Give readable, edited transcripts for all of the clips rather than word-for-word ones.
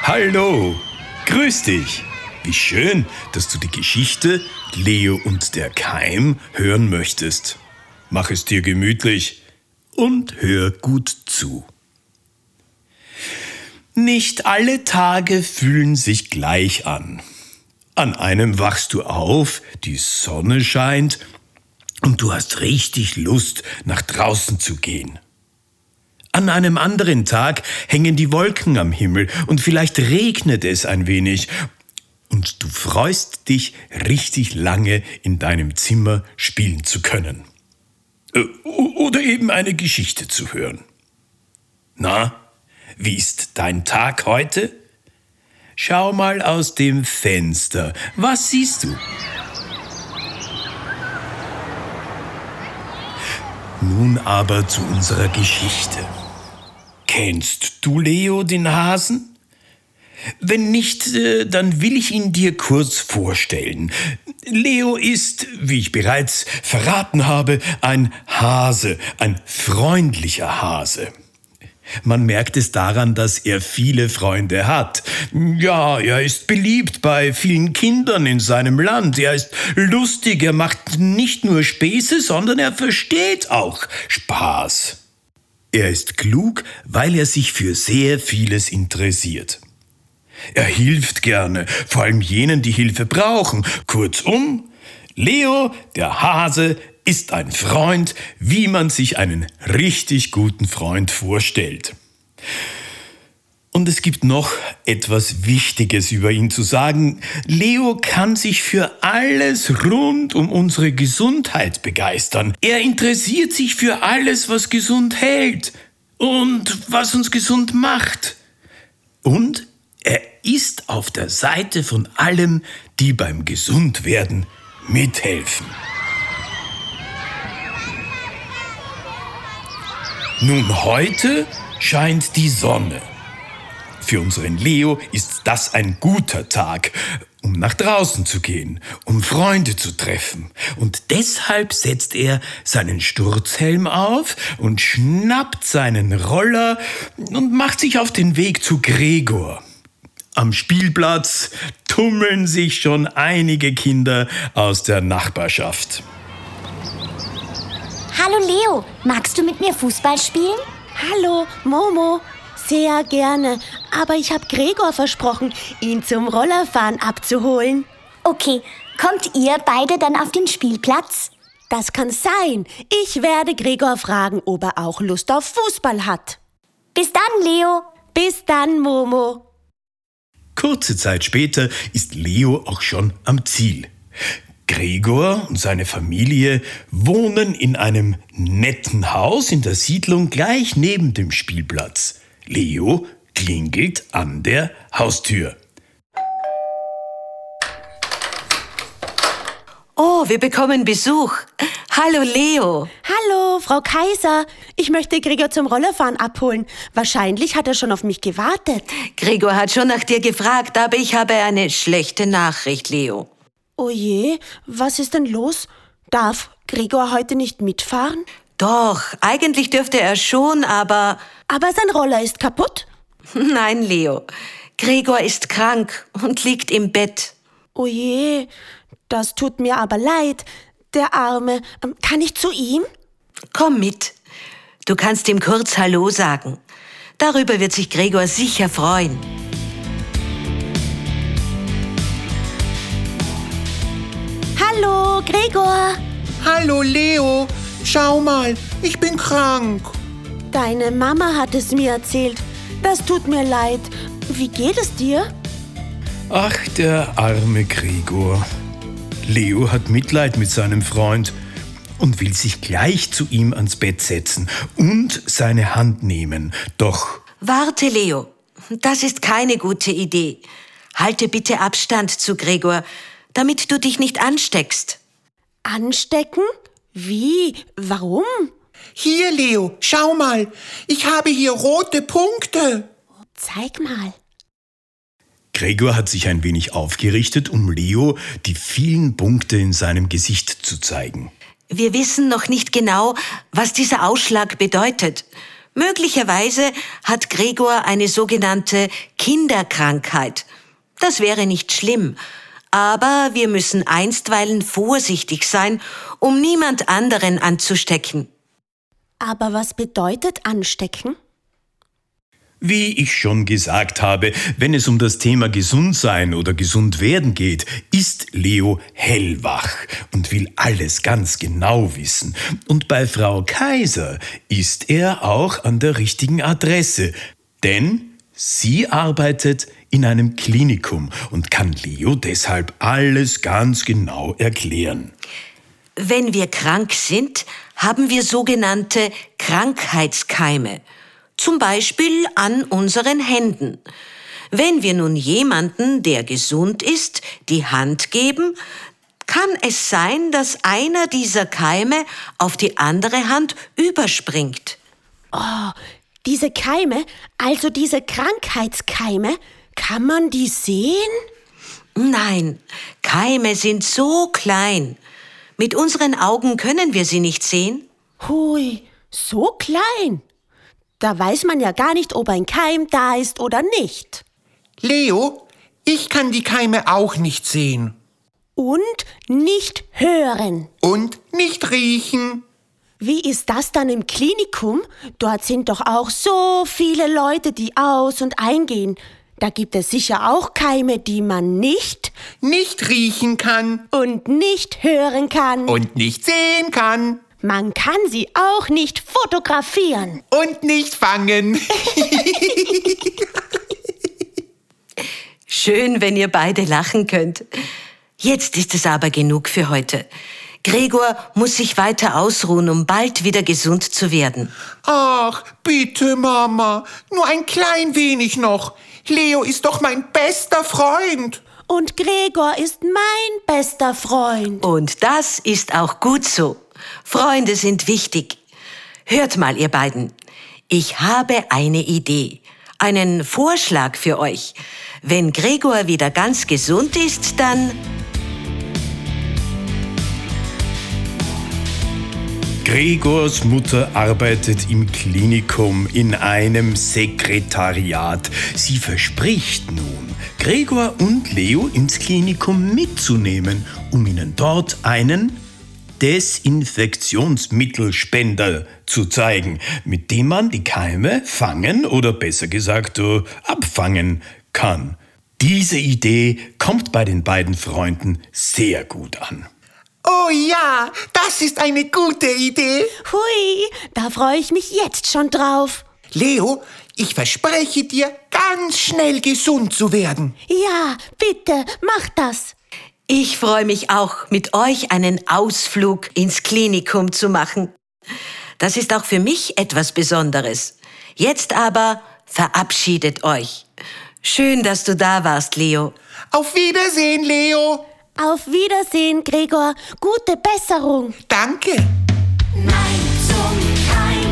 Hallo, grüß dich. Wie schön, dass du die Geschichte Leo und der Keim hören möchtest. Mach es dir gemütlich und hör gut zu. Nicht alle Tage fühlen sich gleich an. An einem wachst du auf, die Sonne scheint und du hast richtig Lust, nach draußen zu gehen. An einem anderen Tag hängen die Wolken am Himmel und vielleicht regnet es ein wenig und du freust dich, richtig lange in deinem Zimmer spielen zu können. Oder eben eine Geschichte zu hören. Na, wie ist dein Tag heute? Schau mal aus dem Fenster. Was siehst du? Nun aber zu unserer Geschichte. Kennst du Leo den Hasen? Wenn nicht, dann will ich ihn dir kurz vorstellen. Leo ist, wie ich bereits verraten habe, ein Hase, ein freundlicher Hase. Man merkt es daran, dass er viele Freunde hat. Ja, er ist beliebt bei vielen Kindern in seinem Land. Er ist lustig, er macht nicht nur Späße, sondern er versteht auch Spaß. Er ist klug, weil er sich für sehr vieles interessiert. Er hilft gerne, vor allem jenen, die Hilfe brauchen. Kurzum, Leo, der Hase, ist ein Freund, wie man sich einen richtig guten Freund vorstellt. Und es gibt noch etwas Wichtiges über ihn zu sagen. Leo kann sich für alles rund um unsere Gesundheit begeistern. Er interessiert sich für alles, was gesund hält und was uns gesund macht. Und er ist auf der Seite von allem, die beim Gesundwerden mithelfen. Nun, heute scheint die Sonne. Für unseren Leo ist das ein guter Tag, um nach draußen zu gehen, um Freunde zu treffen. Und deshalb setzt er seinen Sturzhelm auf und schnappt seinen Roller und macht sich auf den Weg zu Gregor. Am Spielplatz tummeln sich schon einige Kinder aus der Nachbarschaft. Hallo Leo, magst du mit mir Fußball spielen? Hallo, Momo. Sehr gerne, aber ich habe Gregor versprochen, ihn zum Rollerfahren abzuholen. Okay, kommt ihr beide dann auf den Spielplatz? Das kann sein. Ich werde Gregor fragen, ob er auch Lust auf Fußball hat. Bis dann, Leo. Bis dann, Momo. Kurze Zeit später ist Leo auch schon am Ziel. Gregor und seine Familie wohnen in einem netten Haus in der Siedlung gleich neben dem Spielplatz. Leo klingelt an der Haustür. Oh, wir bekommen Besuch. Hallo, Leo. Hallo, Frau Kaiser. Ich möchte Gregor zum Rollerfahren abholen. Wahrscheinlich hat er schon auf mich gewartet. Gregor hat schon nach dir gefragt, aber ich habe eine schlechte Nachricht, Leo. Oh je, was ist denn los? Darf Gregor heute nicht mitfahren? Doch, eigentlich dürfte er schon, aber... Aber sein Roller ist kaputt? Nein, Leo. Gregor ist krank und liegt im Bett. Oh je, das tut mir aber leid. Der Arme. Kann ich zu ihm? Komm mit. Du kannst ihm kurz Hallo sagen. Darüber wird sich Gregor sicher freuen. Hallo, Gregor. Hallo Leo, schau mal, ich bin krank. Deine Mama hat es mir erzählt. Das tut mir leid. Wie geht es dir? Ach, der arme Gregor. Leo hat Mitleid mit seinem Freund und will sich gleich zu ihm ans Bett setzen und seine Hand nehmen. Doch... Warte, Leo. Das ist keine gute Idee. Halte bitte Abstand zu Gregor, damit du dich nicht ansteckst. Anstecken? Wie? Warum? Hier Leo, schau mal, ich habe hier rote Punkte. Zeig mal. Gregor hat sich ein wenig aufgerichtet, um Leo die vielen Punkte in seinem Gesicht zu zeigen. Wir wissen noch nicht genau, was dieser Ausschlag bedeutet. Möglicherweise hat Gregor eine sogenannte Kinderkrankheit. Das wäre nicht schlimm, aber wir müssen einstweilen vorsichtig sein, um niemand anderen anzustecken. Aber was bedeutet anstecken? Wie ich schon gesagt habe, wenn es um das Thema Gesundsein oder Gesundwerden geht, ist Leo hellwach und will alles ganz genau wissen. Und bei Frau Kaiser ist er auch an der richtigen Adresse, denn sie arbeitet in einem Klinikum und kann Leo deshalb alles ganz genau erklären. Wenn wir krank sind, haben wir sogenannte Krankheitskeime. Zum Beispiel an unseren Händen. Wenn wir nun jemanden, der gesund ist, die Hand geben, kann es sein, dass einer dieser Keime auf die andere Hand überspringt. Oh, diese Keime, also diese Krankheitskeime, kann man die sehen? Nein, Keime sind so klein. Mit unseren Augen können wir sie nicht sehen. Hui, so klein. Da weiß man ja gar nicht, ob ein Keim da ist oder nicht. Leo, ich kann die Keime auch nicht sehen. Und nicht hören. Und nicht riechen. Wie ist das dann im Klinikum? Dort sind doch auch so viele Leute, die aus- und eingehen. Da gibt es sicher auch Keime, die man nicht riechen kann. und nicht hören kann. Und nicht sehen kann. Man kann sie auch nicht fotografieren. Und nicht fangen. Schön, wenn ihr beide lachen könnt. Jetzt ist es aber genug für heute. Gregor muss sich weiter ausruhen, um bald wieder gesund zu werden. Ach, bitte, Mama. Nur ein klein wenig noch. Leo ist doch mein bester Freund. Und Gregor ist mein bester Freund. Und das ist auch gut so. Freunde sind wichtig. Hört mal, ihr beiden. Ich habe eine Idee, einen Vorschlag für euch. Wenn Gregor wieder ganz gesund ist, dann... Gregors Mutter arbeitet im Klinikum in einem Sekretariat. Sie verspricht nun, Gregor und Leo ins Klinikum mitzunehmen, um ihnen dort einen Desinfektionsmittelspender zu zeigen, mit dem man die Keime fangen oder besser gesagt abfangen kann. Diese Idee kommt bei den beiden Freunden sehr gut an. Oh ja, das ist eine gute Idee. Hui, da freue ich mich jetzt schon drauf. Leo, ich verspreche dir, ganz schnell gesund zu werden. Ja, bitte, mach das. Ich freue mich auch, mit euch einen Ausflug ins Klinikum zu machen. Das ist auch für mich etwas Besonderes. Jetzt aber verabschiedet euch. Schön, dass du da warst, Leo. Auf Wiedersehen, Leo. Auf Wiedersehen, Gregor. Gute Besserung. Danke. Nein zum Keim.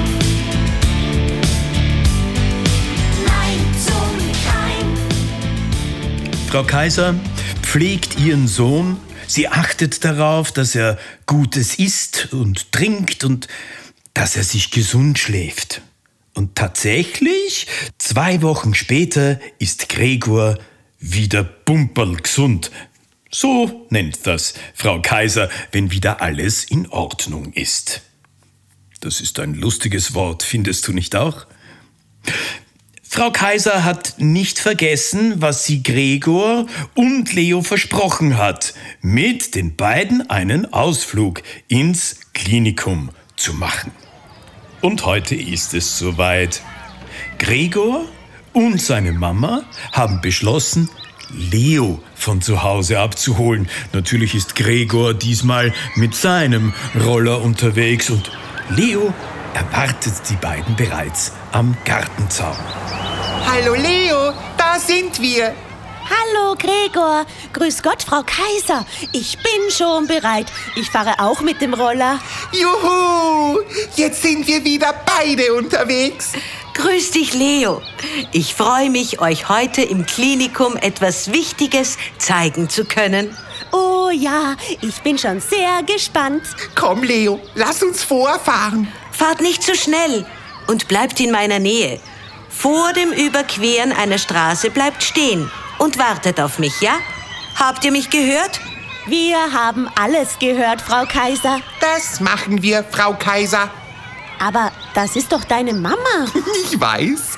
Nein zum Keim. Frau Kaiser pflegt ihren Sohn. Sie achtet darauf, dass er Gutes isst und trinkt und dass er sich gesund schläft. Und tatsächlich, 2 Wochen später ist Gregor wieder pumperlgesund. So nennt das Frau Kaiser, wenn wieder alles in Ordnung ist. Das ist ein lustiges Wort, findest du nicht auch? Frau Kaiser hat nicht vergessen, was sie Gregor und Leo versprochen hat, mit den beiden einen Ausflug ins Klinikum zu machen. Und heute ist es soweit. Gregor und seine Mama haben beschlossen, Leo von zu Hause abzuholen. Natürlich ist Gregor diesmal mit seinem Roller unterwegs und Leo erwartet die beiden bereits am Gartenzaun. Hallo Leo, da sind wir. Hallo, Gregor. Grüß Gott, Frau Kaiser. Ich bin schon bereit. Ich fahre auch mit dem Roller. Juhu, jetzt sind wir wieder beide unterwegs. Grüß dich, Leo. Ich freue mich, euch heute im Klinikum etwas Wichtiges zeigen zu können. Oh ja, ich bin schon sehr gespannt. Komm Leo, lass uns vorfahren. Fahrt nicht zu schnell. und bleibt in meiner Nähe. Vor dem Überqueren einer Straße bleibt stehen und wartet auf mich, ja? Habt ihr mich gehört? Wir haben alles gehört, Frau Kaiser. Das machen wir, Frau Kaiser. Aber das ist doch deine Mama. Ich weiß.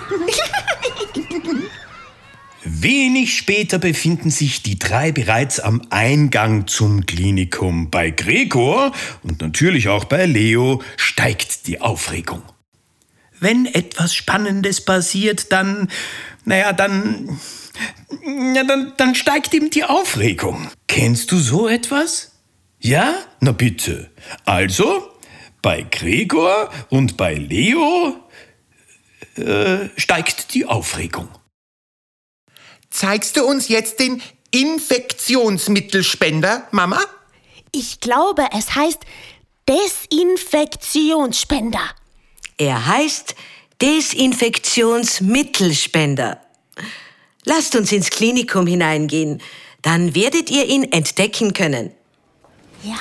Wenig später befinden sich die drei bereits am Eingang zum Klinikum. Bei Gregor und natürlich auch bei Leo steigt die Aufregung. Wenn etwas Spannendes passiert, dann steigt ihm die Aufregung. Kennst du so etwas? Ja? Na bitte. Also, bei Gregor und bei Leo steigt die Aufregung. Zeigst du uns jetzt den Infektionsmittelspender, Mama? Ich glaube, es heißt Desinfektionsspender. Er heißt Desinfektionsmittelspender. Lasst uns ins Klinikum hineingehen, dann werdet ihr ihn entdecken können. Ja.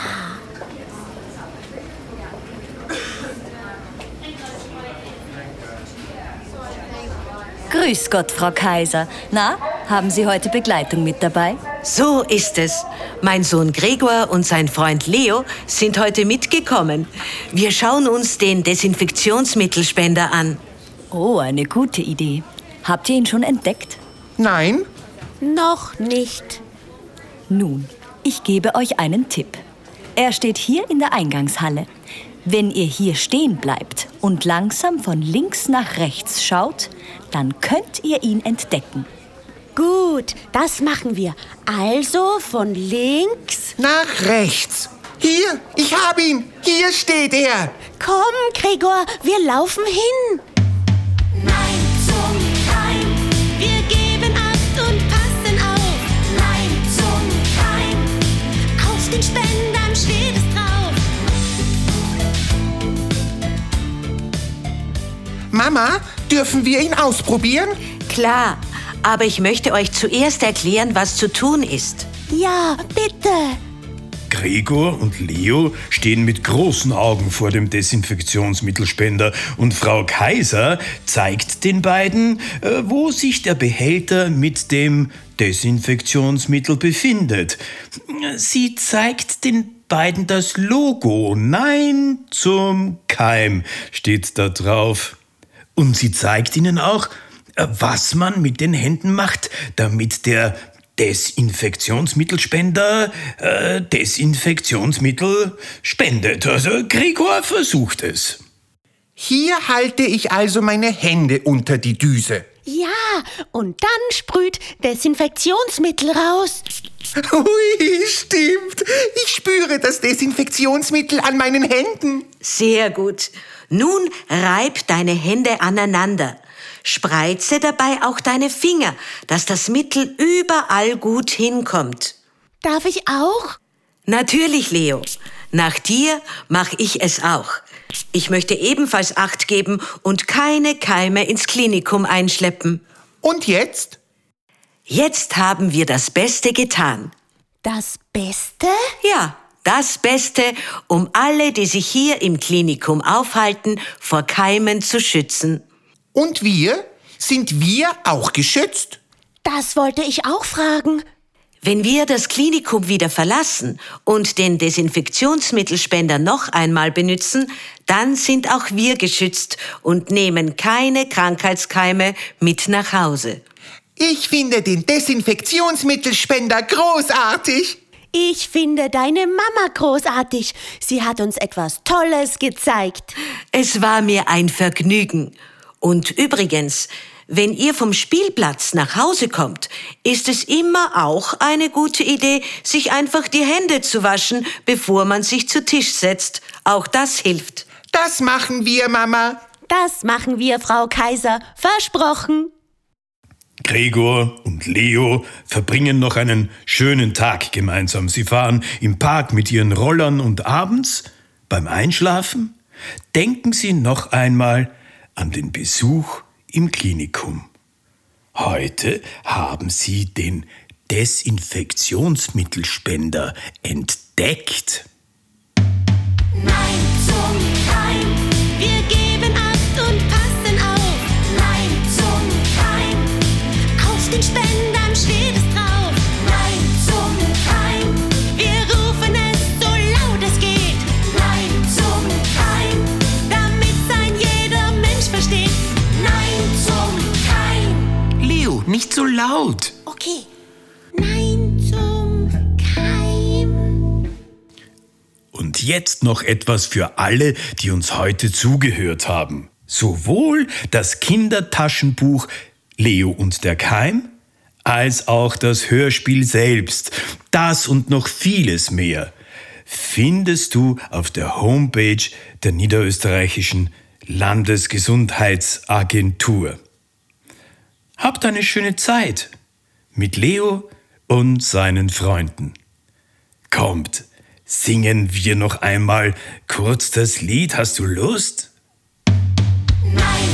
Grüß Gott, Frau Kaiser. Na, haben Sie heute Begleitung mit dabei? So ist es. Mein Sohn Gregor und sein Freund Leo sind heute mitgekommen. Wir schauen uns den Desinfektionsmittelspender an. Oh, eine gute Idee. Habt ihr ihn schon entdeckt? Nein? Noch nicht. Nun, ich gebe euch einen Tipp. Er steht hier in der Eingangshalle. Wenn ihr hier stehen bleibt und langsam von links nach rechts schaut, dann könnt ihr ihn entdecken. Gut, das machen wir. Also von links. Nach rechts. Hier, ich habe ihn. Hier steht er. Komm, Gregor, wir laufen hin. Nein zum Keim. Wir geben Acht und passen auf. Nein zum Keim. Auf den Spendern steht es drauf. Mama, dürfen wir ihn ausprobieren? Klar, aber ich möchte euch zuerst erklären, was zu tun ist. Ja, bitte. Gregor und Leo stehen mit großen Augen vor dem Desinfektionsmittelspender und Frau Kaiser zeigt den beiden, wo sich der Behälter mit dem Desinfektionsmittel befindet. Sie zeigt den beiden das Logo. Nein zum Keim steht da drauf. Und sie zeigt ihnen auch, was man mit den Händen macht, damit der Desinfektionsmittelspender Desinfektionsmittel spendet. Also Gregor versucht es. Hier halte ich also meine Hände unter die Düse. Ja, und dann sprüht Desinfektionsmittel raus. Ui, stimmt. Ich spüre das Desinfektionsmittel an meinen Händen. Sehr gut. Nun reib deine Hände aneinander. Spreize dabei auch deine Finger, dass das Mittel überall gut hinkommt. Darf ich auch? Natürlich, Leo. Nach dir mache ich es auch. Ich möchte ebenfalls Acht geben und keine Keime ins Klinikum einschleppen. Und jetzt? Jetzt haben wir das Beste getan. Das Beste? Ja, das Beste, um alle, die sich hier im Klinikum aufhalten, vor Keimen zu schützen. Und wir? Sind wir auch geschützt? Das wollte ich auch fragen. Wenn wir das Klinikum wieder verlassen und den Desinfektionsmittelspender noch einmal benutzen, dann sind auch wir geschützt und nehmen keine Krankheitskeime mit nach Hause. Ich finde den Desinfektionsmittelspender großartig. Ich finde deine Mama großartig. Sie hat uns etwas Tolles gezeigt. Es war mir ein Vergnügen. Und übrigens, wenn ihr vom Spielplatz nach Hause kommt, ist es immer auch eine gute Idee, sich einfach die Hände zu waschen, bevor man sich zu Tisch setzt. Auch das hilft. Das machen wir, Mama. Das machen wir, Frau Kaiser. Versprochen. Gregor und Leo verbringen noch einen schönen Tag gemeinsam. Sie fahren im Park mit ihren Rollern und abends, beim Einschlafen, denken sie noch einmal an den Besuch im Klinikum. Heute haben sie den Desinfektionsmittelspender entdeckt. Nein zum Keim. Wir geben Acht und passen so laut. Okay. Nein zum Keim. Und jetzt noch etwas für alle, die uns heute zugehört haben. Sowohl das Kindertaschenbuch Leo und der Keim, als auch das Hörspiel selbst. Das und noch vieles mehr findest du auf der Homepage der Niederösterreichischen Landesgesundheitsagentur. Habt eine schöne Zeit mit Leo und seinen Freunden. Kommt, singen wir noch einmal kurz das Lied. Hast du Lust? Nein